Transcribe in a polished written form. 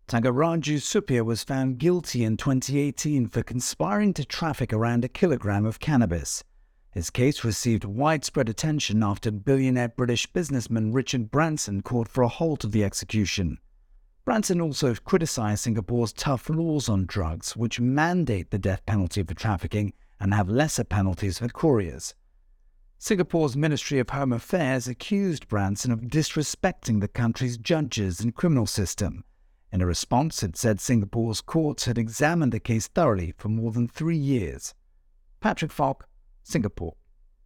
Thangaraju Suppiah was found guilty in 2018 for conspiring to traffic around a kilogram of cannabis. His case received widespread attention after billionaire British businessman Richard Branson called for a halt of the execution. Branson also criticized Singapore's tough laws on drugs, which mandate the death penalty for trafficking and have lesser penalties for couriers. Singapore's Ministry of Home Affairs accused Branson of disrespecting the country's judges and criminal system. In a response, it said Singapore's courts had examined the case thoroughly for more than 3 years. Patrick Falk, Singapore.